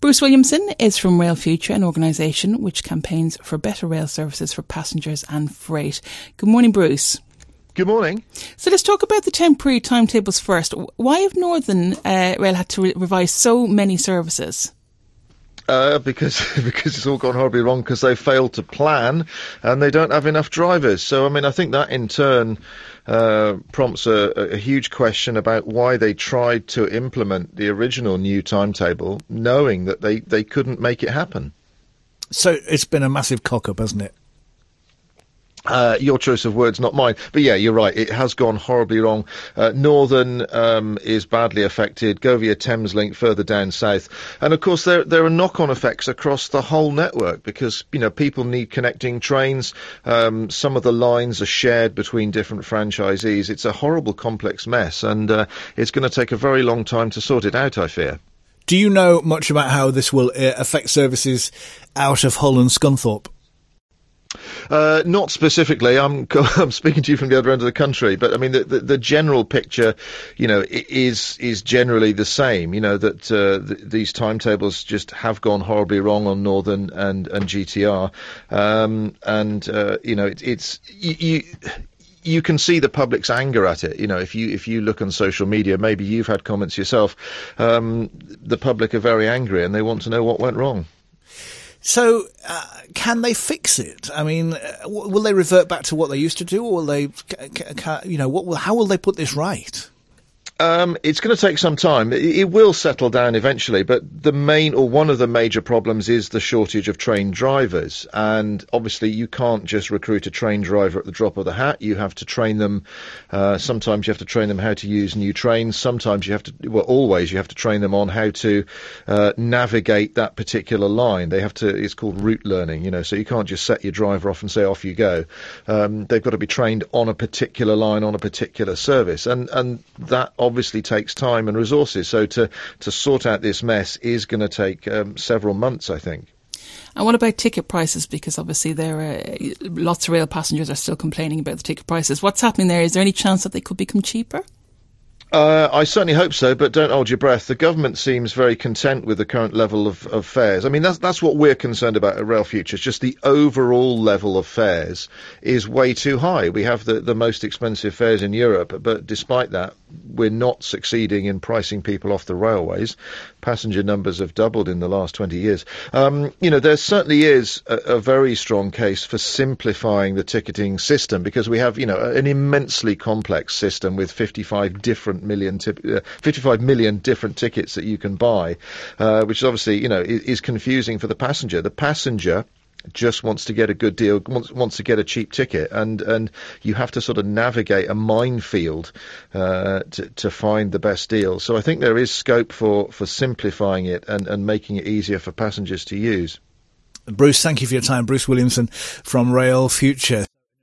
Bruce Williamson is from Rail Future, an organisation which campaigns for better rail services for passengers and freight. Good morning, Bruce. Good morning. So let's talk about the temporary timetables first. Why have Northern Rail had to revise so many services? Because it's all gone horribly wrong because they failed to plan and they don't have enough drivers. So, I mean, I think that in turn prompts a huge question about why they tried to implement the original new timetable, knowing that they couldn't make it happen. So it's been a massive cock-up, hasn't it? Your choice of words, not mine. But yeah, you're right. It has gone horribly wrong. Northern is badly affected. Go via Thameslink further down south. And of course, there are knock-on effects across the whole network because, you know, people need connecting trains. Some of the lines are shared between different franchisees. It's a horrible, complex mess. And it's going to take a very long time to sort it out, I fear. Do you know much about how this will affect services out of Hull and Scunthorpe? Not specifically. I'm speaking to you from the other end of the country, but I mean the general picture, you know, is generally the same. You know that these timetables just have gone horribly wrong on Northern and GTR, you know it's you can see the public's anger at it. You know, if you look on social media, maybe you've had comments yourself. The public are very angry and they want to know what went wrong. So, can they fix it? I mean, will they revert back to what they used to do, or will they, how will they put this right? It's going to take some time. It will settle down eventually, but one of the major problems is the shortage of trained drivers. And obviously you can't just recruit a trained driver at the drop of the hat. You have to train them. Sometimes you have to train them how to use new trains. Sometimes always you have to train them on how to navigate that particular line. It's called route learning, you know, so you can't just set your driver off and say off you go. They've got to be trained on a particular line, on a particular service. And that obviously takes time and resources. So to sort out this mess is going to take several months, I think. And what about ticket prices? Because obviously lots of rail passengers are still complaining about the ticket prices. What's happening there? Is there any chance that they could become cheaper? I certainly hope so, but don't hold your breath. The government seems very content with the current level of fares. I mean, that's what we're concerned about at Rail Future. It's just the overall level of fares is way too high. We have the most expensive fares in Europe, but despite that, we're not succeeding in pricing people off the railways. Passenger numbers have doubled in the last 20 years. There certainly is a very strong case for simplifying the ticketing system because we have, an immensely complex system with 55 million different tickets that you can buy, which is obviously, is confusing for the passenger. The passenger just wants to get a good deal, wants to get a cheap ticket, and you have to sort of navigate a minefield to find the best deal. So I think there is scope for simplifying it and making it easier for passengers to use. Bruce, thank you for your time. Bruce Williamson from Rail Future.